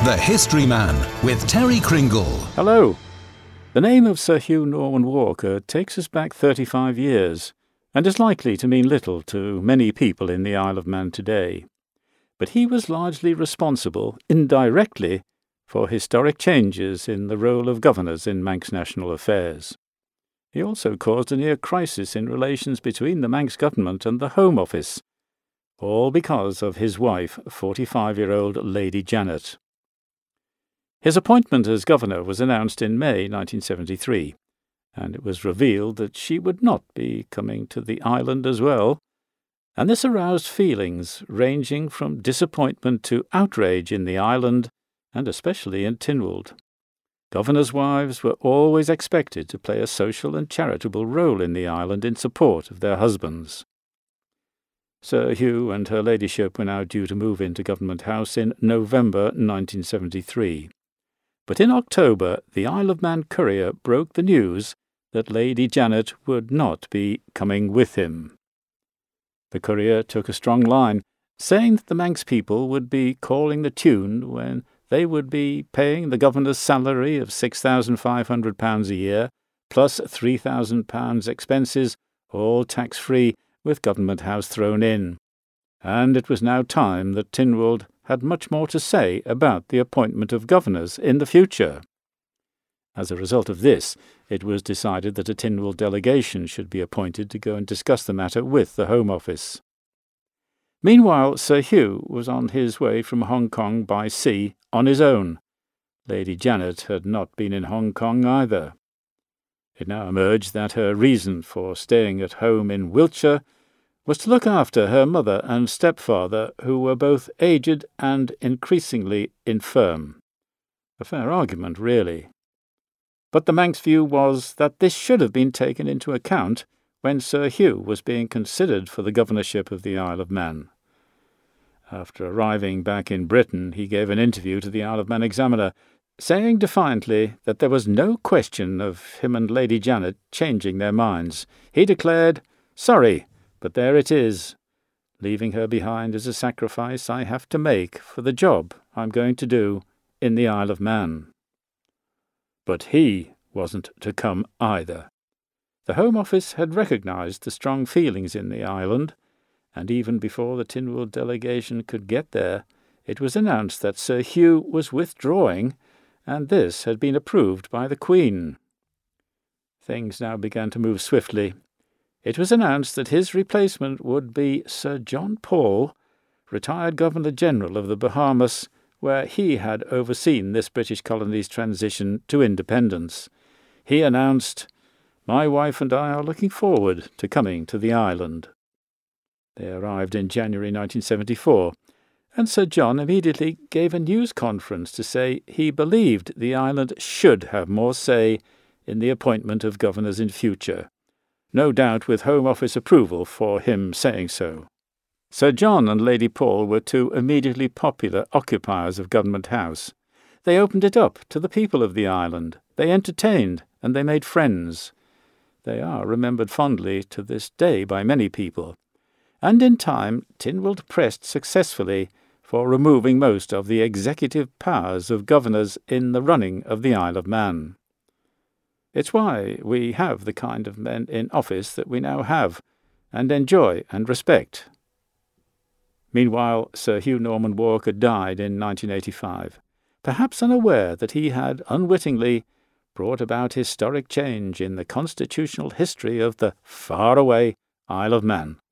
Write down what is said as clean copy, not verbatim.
The History Man with Terry Kringle. Hello. The name of Sir Hugh Norman Walker takes us back 35 years and is likely to mean little to many people in the Isle of Man today. But he was largely responsible, indirectly, for historic changes in the role of governors in Manx national affairs. He also caused a near crisis in relations between the Manx government and the Home Office, all because of his wife, 45-year-old Lady Janet. His appointment as governor was announced in May 1973, and it was revealed that she would not be coming to the island as well, and this aroused feelings ranging from disappointment to outrage in the island, and especially in Tynwald. Governors' wives were always expected to play a social and charitable role in the island in support of their husbands. Sir Hugh and her ladyship were now due to move into Government House in November 1973. But in October, the Isle of Man Courier broke the news that Lady Janet would not be coming with him. The Courier took a strong line, saying that the Manx people would be calling the tune when they would be paying the governor's salary of £6,500 a year, plus £3,000 expenses, all tax-free, with Government House thrown in. And it was now time that Tynwald had much more to say about the appointment of governors in the future. As a result of this, it was decided that a Tynwald delegation should be appointed to go and discuss the matter with the Home Office. Meanwhile, Sir Hugh was on his way from Hong Kong by sea on his own. Lady Janet had not been in Hong Kong either. It now emerged that her reason for staying at home in Wiltshire was to look after her mother and stepfather, who were both aged and increasingly infirm. A fair argument, really. But the Manx view was that this should have been taken into account when Sir Hugh was being considered for the governorship of the Isle of Man. After arriving back in Britain, he gave an interview to the Isle of Man Examiner, saying defiantly that there was no question of him and Lady Janet changing their minds. He declared, "Sorry, but there it is. Leaving her behind is a sacrifice I have to make for the job I'm going to do in the Isle of Man." But he wasn't to come either. The Home Office had recognised the strong feelings in the island, and even before the Tynwald delegation could get there, it was announced that Sir Hugh was withdrawing, and this had been approved by the Queen. Things now began to move swiftly. It was announced that his replacement would be Sir John Paul, retired Governor-General of the Bahamas, where he had overseen this British colony's transition to independence. He announced, "My wife and I are looking forward to coming to the island." They arrived in January 1974, and Sir John immediately gave a news conference to say he believed the island should have more say in the appointment of governors in future, no doubt with Home Office approval for him saying so. Sir John and Lady Paul were two immediately popular occupiers of Government House. They opened it up to the people of the island. They entertained, and they made friends. They are remembered fondly to this day by many people. And in time, Tynwald pressed successfully for removing most of the executive powers of governors in the running of the Isle of Man. It's why we have the kind of men in office that we now have, and enjoy and respect. Meanwhile, Sir Hugh Norman Walker died in 1985, perhaps unaware that he had unwittingly brought about historic change in the constitutional history of the faraway Isle of Man.